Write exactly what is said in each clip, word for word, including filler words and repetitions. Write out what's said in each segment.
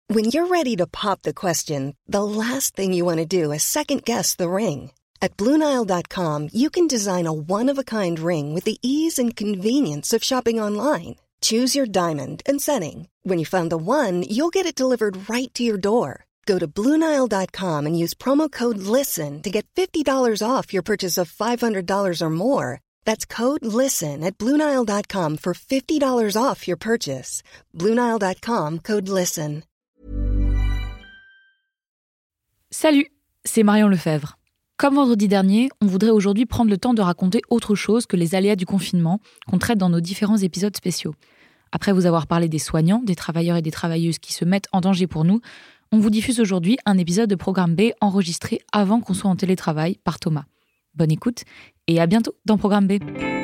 When you're ready to pop the question, the last thing you want to do is second-guess the ring. At Blue Nile dot com, you can design a one-of-a-kind ring with the ease and convenience of shopping online. Choose your diamond and setting. When you find the one, you'll get it delivered right to your door. Go to Blue Nile dot com and use promo code LISTEN to get fifty dollars off your purchase of five hundred dollars or more. That's code LISTEN at Blue Nile dot com for fifty dollars off your purchase. Blue Nile dot com, code LISTEN. Salut, c'est Marion Lefebvre. Comme vendredi dernier, on voudrait aujourd'hui prendre le temps de raconter autre chose que les aléas du confinement qu'on traite dans nos différents épisodes spéciaux. Après vous avoir parlé des soignants, des travailleurs et des travailleuses qui se mettent en danger pour nous, on vous diffuse aujourd'hui un épisode de Programme B enregistré avant qu'on soit en télétravail par Thomas. Bonne écoute et à bientôt dans Programme B.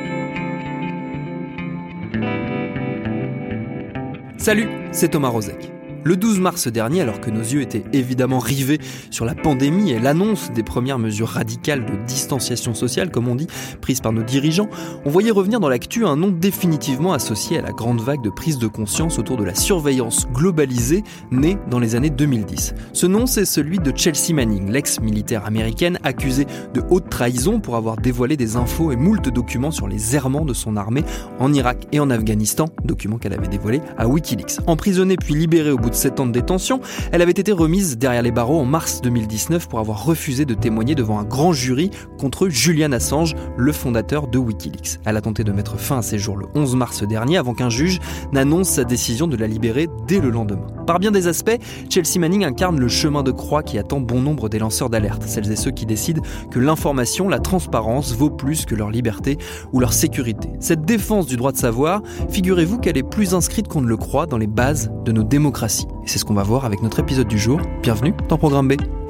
Salut, c'est Thomas Rozek. Le douze mars dernier, alors que nos yeux étaient évidemment rivés sur la pandémie et l'annonce des premières mesures radicales de distanciation sociale, comme on dit, prises par nos dirigeants, on voyait revenir dans l'actu un nom définitivement associé à la grande vague de prise de conscience autour de la surveillance globalisée née dans les années deux mille dix. Ce nom, c'est celui de Chelsea Manning, l'ex-militaire américaine accusée de haute trahison pour avoir dévoilé des infos et moult documents sur les errements de son armée en Irak et en Afghanistan, documents qu'elle avait dévoilés à Wikileaks. Emprisonnée puis libérée au bout de sept ans de détention, elle avait été remise derrière les barreaux en mars deux mille dix-neuf pour avoir refusé de témoigner devant un grand jury contre Julian Assange, le fondateur de Wikileaks. Elle a tenté de mettre fin à ses jours le onze mars dernier avant qu'un juge n'annonce sa décision de la libérer dès le lendemain. Par bien des aspects, Chelsea Manning incarne le chemin de croix qui attend bon nombre des lanceurs d'alerte, celles et ceux qui décident que l'information, la transparence vaut plus que leur liberté ou leur sécurité. Cette défense du droit de savoir, figurez-vous qu'elle est plus inscrite qu'on ne le croit dans les bases de nos démocraties. Et c'est ce qu'on va voir avec notre épisode du jour. Bienvenue dans Programme B.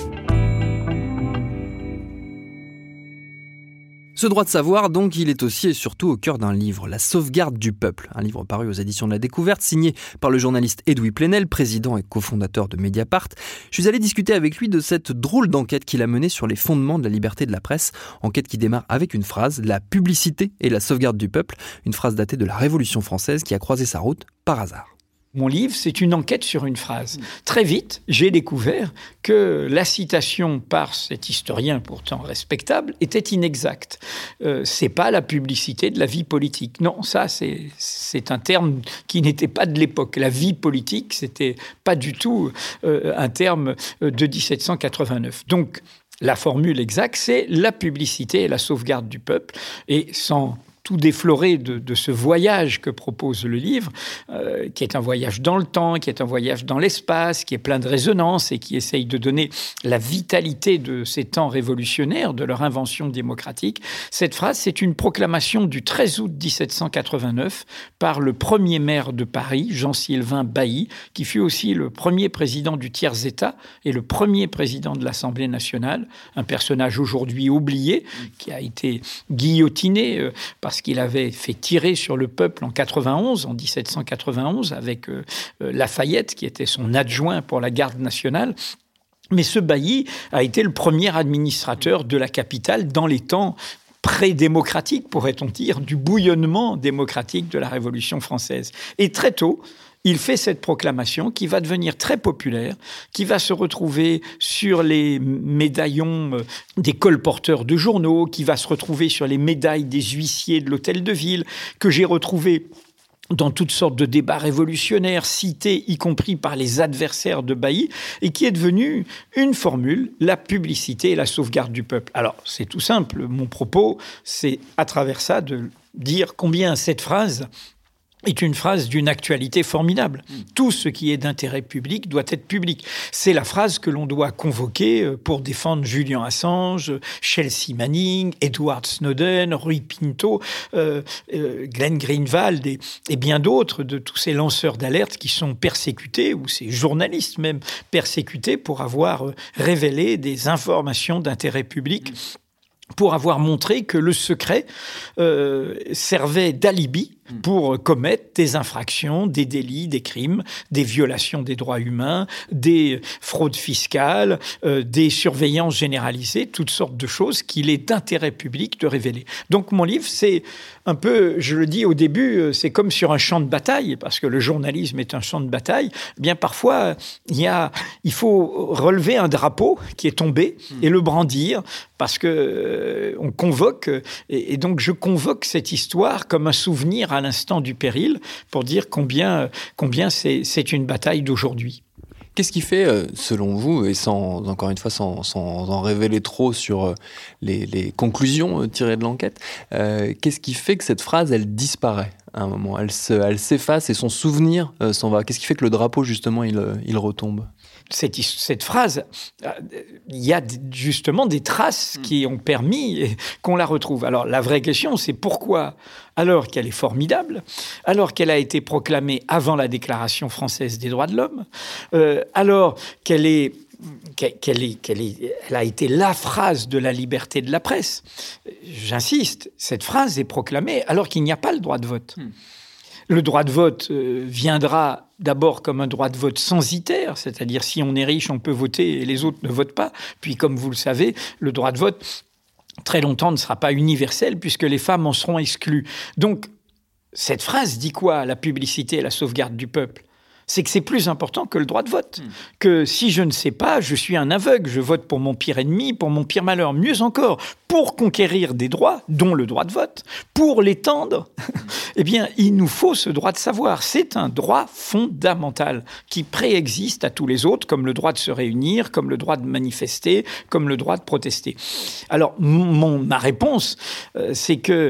Ce droit de savoir, donc, il est aussi et surtout au cœur d'un livre, La sauvegarde du peuple, un livre paru aux éditions de la Découverte, signé par le journaliste Edoui Plenel, président et cofondateur de Mediapart. Je suis allé discuter avec lui de cette drôle d'enquête qu'il a menée sur les fondements de la liberté de la presse, enquête qui démarre avec une phrase, la publicité et la sauvegarde du peuple, une phrase datée de la Révolution française qui a croisé sa route par hasard. Mon livre, c'est une enquête sur une phrase. Très vite, j'ai découvert que la citation par cet historien pourtant respectable était inexacte. Euh, c'est pas la publicité de la vie politique. Non, ça, c'est, c'est un terme qui n'était pas de l'époque. La vie politique, c'était pas du tout euh, un terme de dix-sept cent quatre-vingt-neuf. Donc, la formule exacte, c'est la publicité et la sauvegarde du peuple. Et sans tout défloré de, de ce voyage que propose le livre, euh, qui est un voyage dans le temps, qui est un voyage dans l'espace, qui est plein de résonance et qui essaye de donner la vitalité de ces temps révolutionnaires, de leur invention démocratique. Cette phrase, c'est une proclamation du treize août dix-sept cent quatre-vingt-neuf par le premier maire de Paris, Jean-Sylvain Bailly, qui fut aussi le premier président du tiers-État et le premier président de l'Assemblée nationale, un personnage aujourd'hui oublié, qui a été guillotiné euh, par parce qu'il avait fait tirer sur le peuple en quatre-vingt-onze, en dix-sept cent quatre-vingt-onze, avec euh, euh, Lafayette, qui était son adjoint pour la garde nationale. Mais ce Bailly a été le premier administrateur de la capitale dans les temps pré-démocratiques, pourrait-on dire, du bouillonnement démocratique de la Révolution française. Et très tôt, il fait cette proclamation qui va devenir très populaire, qui va se retrouver sur les médaillons des colporteurs de journaux, qui va se retrouver sur les médailles des huissiers de l'hôtel de ville, que j'ai retrouvé dans toutes sortes de débats révolutionnaires, cités y compris par les adversaires de Bailly, et qui est devenue une formule, la publicité et la sauvegarde du peuple. Alors, c'est tout simple, mon propos, c'est à travers ça de dire combien cette phrase est une phrase d'une actualité formidable. Tout ce qui est d'intérêt public doit être public. C'est la phrase que l'on doit convoquer pour défendre Julian Assange, Chelsea Manning, Edward Snowden, Rui Pinto, euh, euh, Glenn Greenwald et, et bien d'autres de tous ces lanceurs d'alerte qui sont persécutés, ou ces journalistes même persécutés pour avoir révélé des informations d'intérêt public, pour avoir montré que le secret euh, servait d'alibi pour commettre des infractions, des délits, des crimes, des violations des droits humains, des fraudes fiscales, euh, des surveillances généralisées, toutes sortes de choses qu'il est d'intérêt public de révéler. Donc mon livre, c'est un peu, je le dis au début, c'est comme sur un champ de bataille, parce que le journalisme est un champ de bataille. Eh bien parfois, il y a, il faut relever un drapeau qui est tombé et le brandir, parce que euh, on convoque, et, et donc je convoque cette histoire comme un souvenir à l'instant du péril, pour dire combien, combien c'est, c'est une bataille d'aujourd'hui. Qu'est-ce qui fait, selon vous, et sans, encore une fois, sans, sans en révéler trop sur les, les conclusions tirées de l'enquête, euh, qu'est-ce qui fait que cette phrase, elle disparaît à un moment, elle, se, elle s'efface et son souvenir euh, s'en va? Qu'est-ce qui fait que le drapeau, justement, il, il retombe? Cette, cette phrase, il y a justement des traces qui ont permis qu'on la retrouve. Alors, la vraie question, c'est pourquoi, alors qu'elle est formidable, alors qu'elle a été proclamée avant la Déclaration française des droits de l'homme, euh, alors qu'elle est, qu'elle est, qu'elle est, elle a été la phrase de la liberté de la presse. J'insiste, cette phrase est proclamée alors qu'il n'y a pas le droit de vote. Hmm. Le droit de vote euh, viendra d'abord comme un droit de vote censitaire, c'est-à-dire si on est riche, on peut voter et les autres ne votent pas. Puis, comme vous le savez, le droit de vote, très longtemps, ne sera pas universel puisque les femmes en seront exclues. Donc, cette phrase dit quoi? La publicité et la sauvegarde du peuple. C'est que c'est plus important que le droit de vote. Mmh. Que si je ne sais pas, je suis un aveugle, je vote pour mon pire ennemi, pour mon pire malheur. Mieux encore, pour conquérir des droits, dont le droit de vote, pour l'étendre, mmh. eh bien, il nous faut ce droit de savoir. C'est un droit fondamental qui préexiste à tous les autres, comme le droit de se réunir, comme le droit de manifester, comme le droit de protester. Alors, mon, ma réponse, euh, c'est que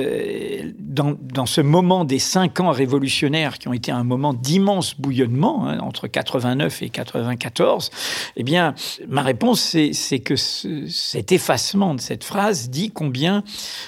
euh, dans, dans ce moment des cinq ans révolutionnaires, qui ont été un moment d'immense bouillonnement, hein, entre quatre-vingt-neuf et quatre-vingt-quatorze, eh bien, ma réponse, c'est, c'est que ce, cet effacement de cette phrase dit combien,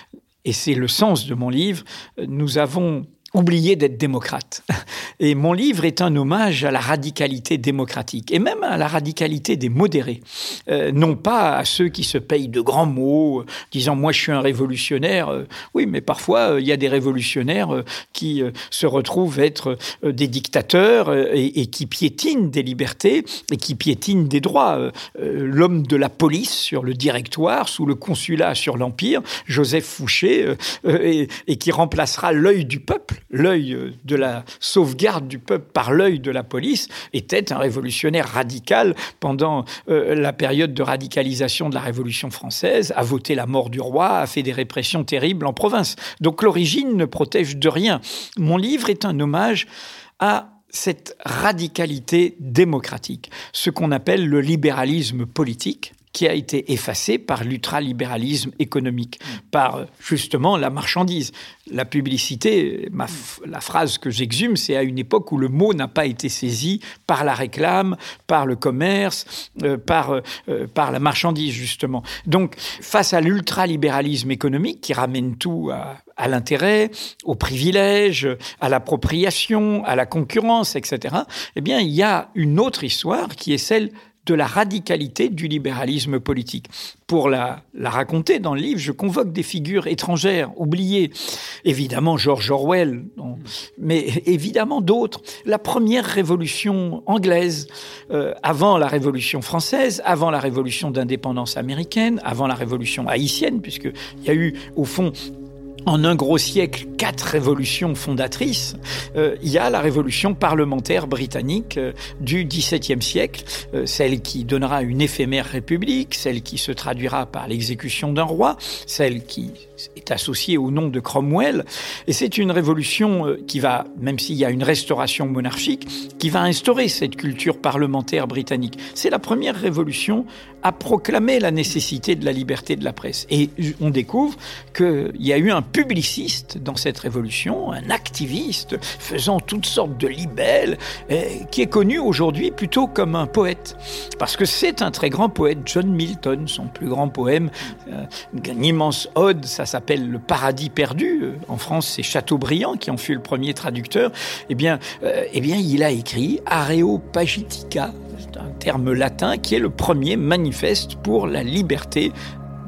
et c'est le sens de mon livre, nous avons oublié d'être démocrates. Et mon livre est un hommage à la radicalité démocratique, et même à la radicalité des modérés. Euh, non pas à ceux qui se payent de grands mots, euh, disant « moi je suis un révolutionnaire euh, ». Oui, mais parfois, il euh, y a des révolutionnaires euh, qui euh, se retrouvent être euh, des dictateurs euh, et, et qui piétinent des libertés et qui piétinent des droits. Euh, euh, l'homme de la police sur le directoire, sous le consulat sur l'Empire, Joseph Fouché, euh, euh, et, et qui remplacera l'œil du peuple, l'œil de la sauvegarde du peuple par l'œil de la police, était un révolutionnaire radical pendant euh, la période de radicalisation de la Révolution française, a voté la mort du roi, a fait des répressions terribles en province. Donc l'origine ne protège de rien. Mon livre est un hommage à cette radicalité démocratique, ce qu'on appelle le libéralisme politique, qui a été effacé par l'ultralibéralisme économique, par justement la marchandise. La publicité, ma f- la phrase que j'exhume, c'est à une époque où le mot n'a pas été saisi par la réclame, par le commerce, euh, par, euh, par la marchandise, justement. Donc, face à l'ultralibéralisme économique qui ramène tout à, à l'intérêt, au privilège, à l'appropriation, à la concurrence, et cetera, eh bien, il y a une autre histoire qui est celle de la radicalité du libéralisme politique. Pour la, la raconter dans le livre, je convoque des figures étrangères, oubliées. Évidemment, George Orwell, non, mais évidemment d'autres. La première révolution anglaise, euh, avant la révolution française, avant la révolution d'indépendance américaine, avant la révolution haïtienne, puisqu'il y a eu, au fond, en un gros siècle, quatre révolutions fondatrices. Euh, il y a la révolution parlementaire britannique euh, du dix-septième siècle, euh, celle qui donnera une éphémère république, celle qui se traduira par l'exécution d'un roi, celle qui est associée au nom de Cromwell. Et c'est une révolution euh, qui va, même s'il y a une restauration monarchique, qui va instaurer cette culture parlementaire britannique. C'est la première révolution à proclamer la nécessité de la liberté de la presse. Et on découvre qu'il y a eu un publiciste dans cette révolution, un activiste faisant toutes sortes de libelles, et qui est connu aujourd'hui plutôt comme un poète. Parce que c'est un très grand poète, John Milton, son plus grand poème, euh, une immense ode, ça s'appelle Le Paradis perdu. En France, c'est Chateaubriand qui en fut le premier traducteur. Eh bien, euh, eh bien il a écrit Areopagitica, c'est un terme latin qui est le premier manifeste pour la liberté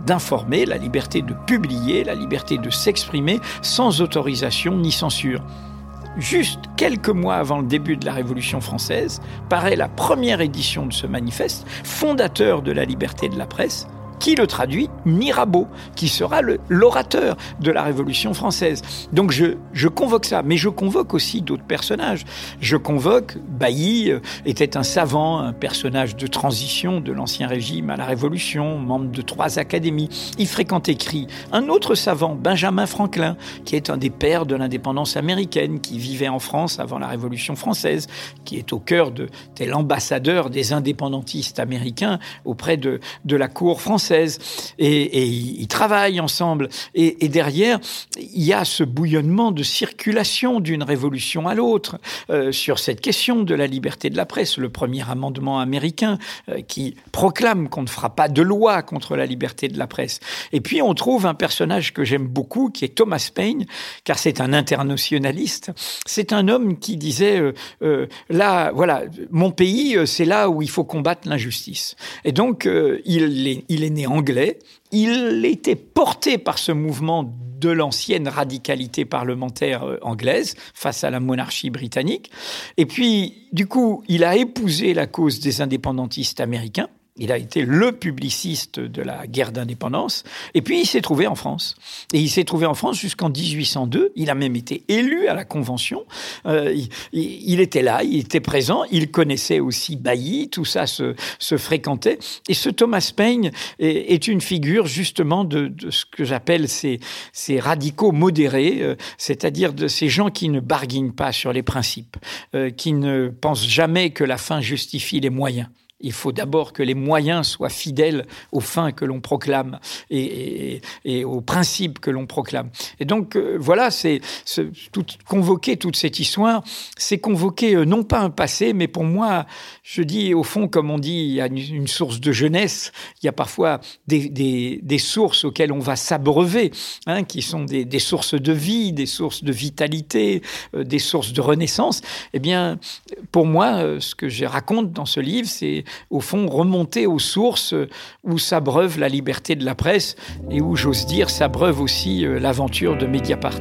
d'informer, la liberté de publier, la liberté de s'exprimer sans autorisation ni censure. Juste quelques mois avant le début de la Révolution française, paraît la première édition de ce manifeste, fondateur de la liberté de la presse. Qui le traduit? Mirabeau, qui sera le, l'orateur de la Révolution française. Donc je, je convoque ça, mais je convoque aussi d'autres personnages. Je convoque, Bailly euh, était un savant, un personnage de transition de l'Ancien Régime à la Révolution, membre de trois académies. Il fréquente écrit un autre savant, Benjamin Franklin, qui est un des pères de l'indépendance américaine, qui vivait en France avant la Révolution française, qui est au cœur de, de l'ambassadeur des indépendantistes américains auprès de, de la cour française. Et, et ils travaillent ensemble. Et, et derrière, il y a ce bouillonnement de circulation d'une révolution à l'autre euh, sur cette question de la liberté de la presse. Le premier amendement américain euh, qui proclame qu'on ne fera pas de loi contre la liberté de la presse. Et puis, on trouve un personnage que j'aime beaucoup, qui est Thomas Paine, car c'est un internationaliste. C'est un homme qui disait, euh, euh, là, voilà, mon pays, c'est là où il faut combattre l'injustice. Et donc, euh, il est, il est né anglais, il était porté par ce mouvement de l'ancienne radicalité parlementaire anglaise face à la monarchie britannique. Et puis, du coup, il a épousé la cause des indépendantistes américains. Il a été le publiciste de la guerre d'indépendance. Et puis, il s'est trouvé en France. Et il s'est trouvé en France jusqu'en dix-huit cent deux. Il a même été élu à la Convention. Euh, il, il était là, il était présent. Il connaissait aussi Bailly. Tout ça se, se fréquentait. Et ce Thomas Paine est, est une figure, justement, de, de ce que j'appelle ces, ces radicaux modérés, euh, c'est-à-dire de ces gens qui ne barguinent pas sur les principes, euh, qui ne pensent jamais que la fin justifie les moyens. Il faut d'abord que les moyens soient fidèles aux fins que l'on proclame et, et, et aux principes que l'on proclame. Et donc, euh, voilà, c'est, c'est tout, convoquer toute cette histoire, c'est convoquer euh, non pas un passé, mais pour moi, je dis, au fond, comme on dit, il y a une, une source de jeunesse, il y a parfois des, des, des sources auxquelles on va s'abreuver, hein, qui sont des, des sources de vie, des sources de vitalité, euh, des sources de renaissance. Eh bien, pour moi, euh, ce que je raconte dans ce livre, c'est au fond, remonter aux sources où s'abreuve la liberté de la presse et où, j'ose dire, s'abreuve aussi l'aventure de Mediapart.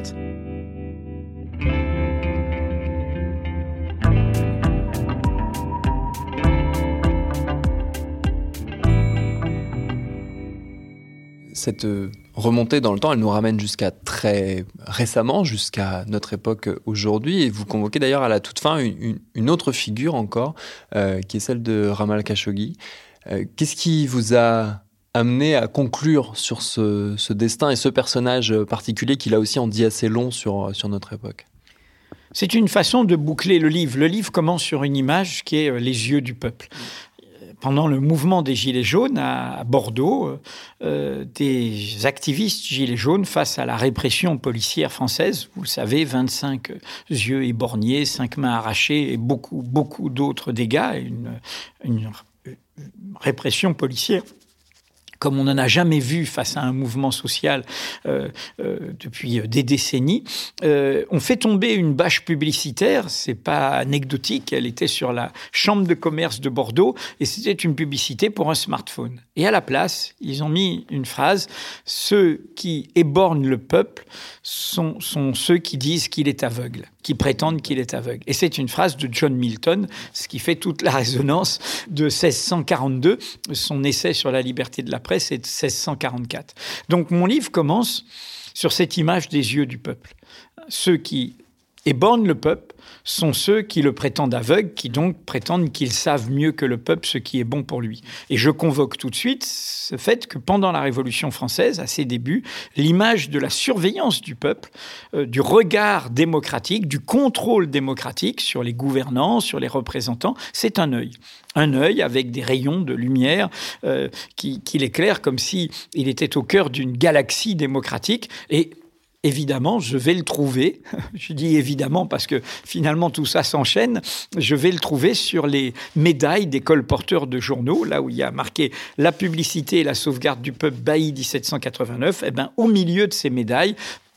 Cette remontée dans le temps, elle nous ramène jusqu'à très récemment, jusqu'à notre époque aujourd'hui. Et vous convoquez d'ailleurs à la toute fin une, une, une autre figure encore, euh, qui est celle de Ramal Khashoggi. Euh, qu'est-ce qui vous a amené à conclure sur ce, ce destin et ce personnage particulier qui, là aussi, en dit assez long sur, sur notre époque ? C'est une façon de boucler le livre. Le livre commence sur une image qui est les yeux du peuple. Pendant le mouvement des Gilets jaunes à Bordeaux, euh, des activistes Gilets jaunes face à la répression policière française, vous le savez, vingt-cinq yeux éborgnés, cinq mains arrachées et beaucoup, beaucoup d'autres dégâts, une, une répression policière comme on n'en a jamais vu face à un mouvement social euh, euh, depuis des décennies. Euh, on fait tomber une bâche publicitaire, c'est pas anecdotique, elle était sur la chambre de commerce de Bordeaux, et c'était une publicité pour un smartphone. Et à la place, ils ont mis une phrase, « Ceux qui éborgnent le peuple sont, sont ceux qui disent qu'il est aveugle, qui prétendent qu'il est aveugle. » Et c'est une phrase de John Milton, ce qui fait toute la résonance de seize cent quarante-deux, son essai sur la liberté de la presse, c'est de seize cent quarante-quatre. Donc mon livre commence sur cette image des yeux du peuple. Ceux qui éborgnent le peuple sont ceux qui le prétendent aveugle, qui donc prétendent qu'ils savent mieux que le peuple ce qui est bon pour lui. Et je convoque tout de suite ce fait que pendant la Révolution française, à ses débuts, l'image de la surveillance du peuple, euh, du regard démocratique, du contrôle démocratique sur les gouvernants, sur les représentants, c'est un œil. Un œil avec des rayons de lumière euh, qui, qui l'éclairent comme s'il était au cœur d'une galaxie démocratique. Et évidemment, je vais le trouver, je dis évidemment parce que finalement tout ça s'enchaîne, je vais le trouver sur les médailles des colporteurs de journaux, là où il y a marqué « La publicité et la sauvegarde du peuple, Bailly dix-sept cent quatre-vingt-neuf », eh ben, au milieu de ces médailles,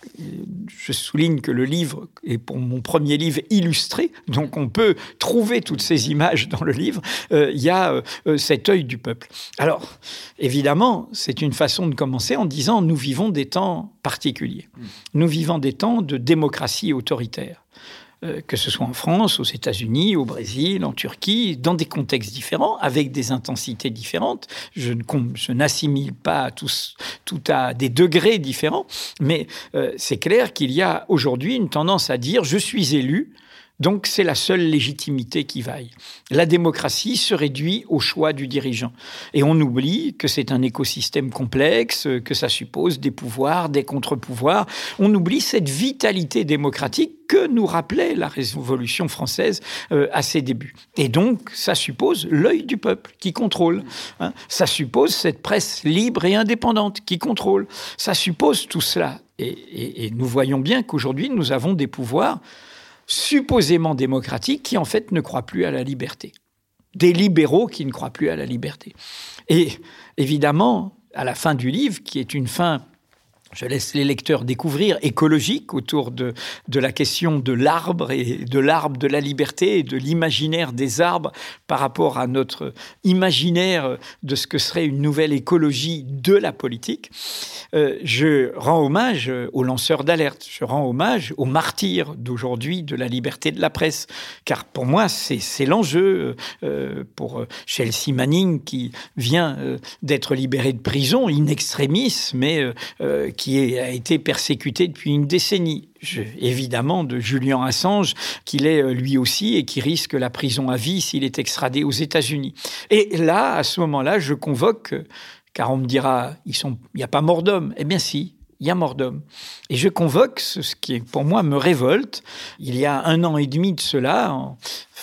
je souligne que le livre est pour mon premier livre illustré, donc on peut trouver toutes ces images dans le livre. Euh, il y a euh, cet œil du peuple. Alors, évidemment, c'est une façon de commencer en disant « nous vivons des temps particuliers. Nous vivons des temps de démocratie autoritaire. » que ce soit en France, aux États-Unis, au Brésil, en Turquie, dans des contextes différents, avec des intensités différentes. Je, ne, je n'assimile pas tous, tout à des degrés différents, mais euh, c'est clair qu'il y a aujourd'hui une tendance à dire « je suis élu ». Donc, c'est la seule légitimité qui vaille. La démocratie se réduit au choix du dirigeant. Et on oublie que c'est un écosystème complexe, que ça suppose des pouvoirs, des contre-pouvoirs. On oublie cette vitalité démocratique que nous rappelait la Révolution française euh, à ses débuts. Et donc, ça suppose l'œil du peuple qui contrôle. Hein. Ça suppose cette presse libre et indépendante qui contrôle. Ça suppose tout cela. Et, et, et nous voyons bien qu'aujourd'hui, nous avons des pouvoirs supposément démocratiques qui, en fait, ne croient plus à la liberté. Des libéraux qui ne croient plus à la liberté. Et évidemment, à la fin du livre, qui est une fin, je laisse les lecteurs découvrir, écologique, autour de, de la question de l'arbre et de l'arbre de la liberté et de l'imaginaire des arbres par rapport à notre imaginaire de ce que serait une nouvelle écologie de la politique. Euh, je rends hommage aux lanceurs d'alerte, je rends hommage aux martyrs d'aujourd'hui de la liberté de la presse, car pour moi, c'est, c'est l'enjeu euh, pour Chelsea Manning, qui vient euh, d'être libérée de prison, in extremis, mais euh, qui est, a été persécuté depuis une décennie. Je, évidemment, de Julian Assange, qu'il est lui aussi et qui risque la prison à vie s'il est extradé aux États-Unis. Et là, à ce moment-là, je convoque... Car on me dira, il n'y a pas mort d'homme. Eh bien si, il y a mort d'homme. Et je convoque ce, ce qui, pour moi, me révolte. Il y a un an et demi de cela, en,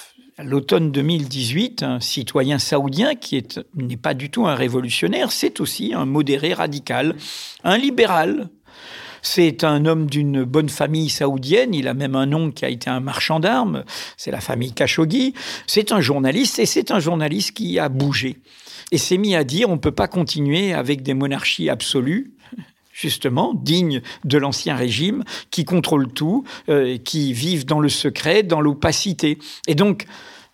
à l'automne deux mille dix-huit, un citoyen saoudien qui est, n'est pas du tout un révolutionnaire, c'est aussi un modéré radical, un libéral. C'est un homme d'une bonne famille saoudienne. Il a même un oncle qui a été un marchand d'armes. C'est la famille Khashoggi. C'est un journaliste et c'est un journaliste qui a bougé. Et s'est mis à dire on ne peut pas continuer avec des monarchies absolues, justement, dignes de l'ancien régime, qui contrôlent tout, euh, qui vivent dans le secret, dans l'opacité. Et donc,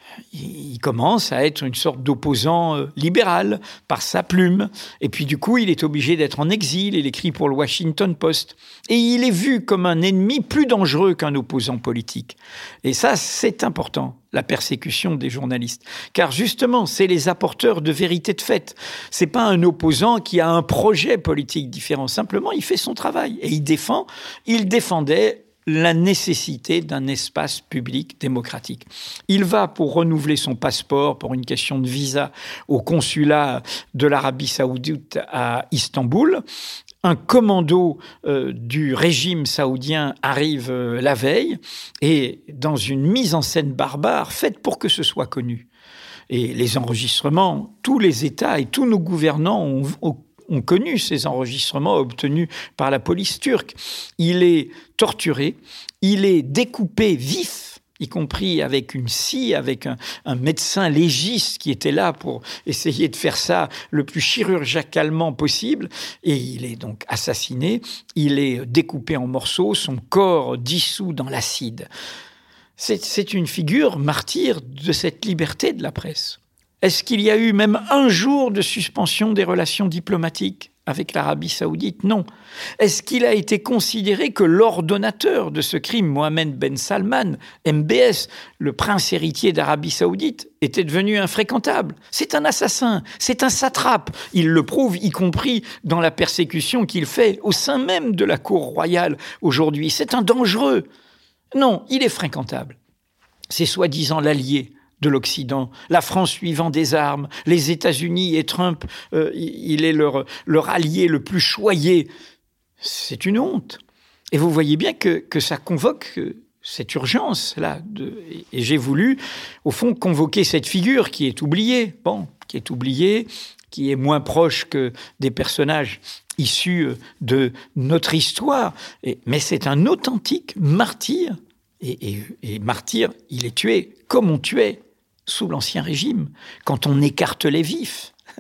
il commence à être une sorte d'opposant euh, libéral par sa plume. Et puis du coup, il est obligé d'être en exil. Il écrit pour le Washington Post. Et il est vu comme un ennemi plus dangereux qu'un opposant politique. Et ça, c'est important, la persécution des journalistes. Car justement, c'est les apporteurs de vérité de fait. C'est pas un opposant qui a un projet politique différent. Simplement, il fait son travail. Et il défend, il défendait la nécessité d'un espace public démocratique. Il va pour renouveler son passeport pour une question de visa au consulat de l'Arabie saoudite à Istanbul. Un commando euh, du régime saoudien arrive euh, la veille et dans une mise en scène barbare faite pour que ce soit connu. Et les enregistrements, tous les États et tous nos gouvernants ont, ont ont connu ces enregistrements obtenus par la police turque. Il est torturé, il est découpé vif, y compris avec une scie, avec un, un médecin légiste qui était là pour essayer de faire ça le plus chirurgicalement possible. Et il est donc assassiné, il est découpé en morceaux, son corps dissous dans l'acide. C'est, c'est une figure martyre de cette liberté de la presse. Est-ce qu'il y a eu même un jour de suspension des relations diplomatiques avec l'Arabie saoudite? Non. Est-ce qu'il a été considéré que l'ordonnateur de ce crime, Mohamed Ben Salman, M B S, le prince héritier d'Arabie saoudite, était devenu infréquentable? C'est un assassin, c'est un satrape. Il le prouve, y compris dans la persécution qu'il fait au sein même de la cour royale aujourd'hui. C'est un dangereux. Non, il est fréquentable. C'est soi-disant l'allié de l'Occident, la France suivant des armes, les États-Unis et Trump, euh, il est leur, leur allié le plus choyé. C'est une honte. Et vous voyez bien que, que ça convoque cette urgence-là. De, et j'ai voulu, au fond, convoquer cette figure qui est oubliée, bon, qui est oubliée, qui est moins proche que des personnages issus de notre histoire. Et, mais c'est un authentique martyr. Et, et, et martyr, il est tué comme on tuait sous l'Ancien Régime, quand on écarte les vifs,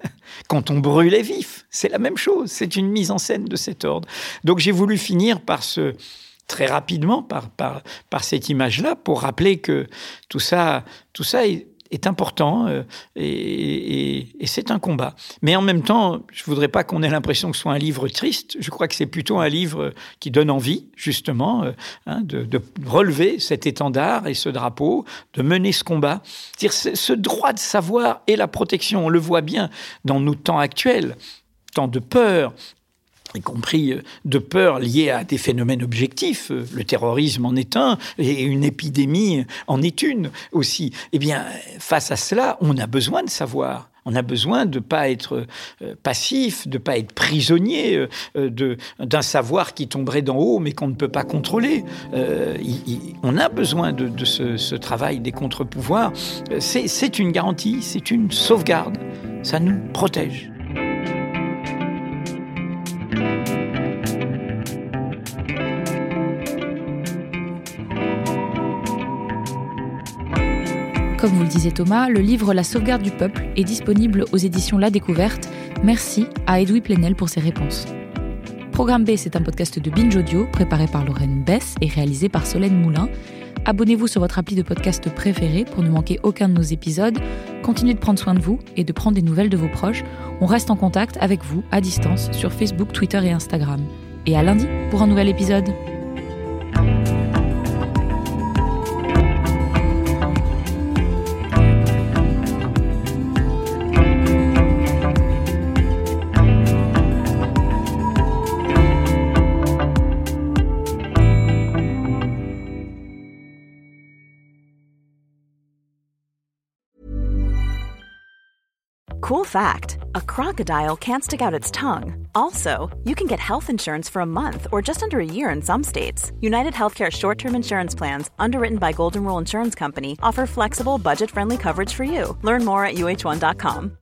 quand on brûlait vif. C'est la même chose, c'est une mise en scène de cet ordre. Donc j'ai voulu finir par ce... très rapidement, par, par, par cette image-là, pour rappeler que tout ça, tout ça est, est important euh, et, et, et c'est un combat. Mais en même temps, je ne voudrais pas qu'on ait l'impression que ce soit un livre triste. Je crois que c'est plutôt un livre qui donne envie, justement, euh, hein, de, de relever cet étendard et ce drapeau, de mener ce combat. C'est-à-dire, ce droit de savoir et la protection, on le voit bien dans nos temps actuels, temps de peur, y compris de peur liée à des phénomènes objectifs. Le terrorisme en est un, et une épidémie en est une aussi. Eh bien, face à cela, on a besoin de savoir. On a besoin de ne pas être passif, de ne pas être prisonnier de, d'un savoir qui tomberait d'en haut, mais qu'on ne peut pas contrôler. Euh, il, il, on a besoin de, de ce, ce travail des contre-pouvoirs. C'est, c'est une garantie, c'est une sauvegarde. Ça nous protège. Comme vous le disait Thomas, le livre La sauvegarde du peuple est disponible aux éditions La Découverte. Merci à Edoui Plenel pour ses réponses. Programme B, c'est un podcast de Binge Audio, préparé par Lorraine Bess et réalisé par Solène Moulin. Abonnez-vous sur votre appli de podcast préféré pour ne manquer aucun de nos épisodes. Continuez de prendre soin de vous et de prendre des nouvelles de vos proches. On reste en contact avec vous, à distance, sur Facebook, Twitter et Instagram. Et à lundi pour un nouvel épisode. Cool fact, a crocodile can't stick out its tongue. Also, you can get health insurance for a month or just under a year in some states. United Healthcare short-term insurance plans, underwritten by Golden Rule Insurance Company, offer flexible, budget-friendly coverage for you. Learn more at U H one dot com.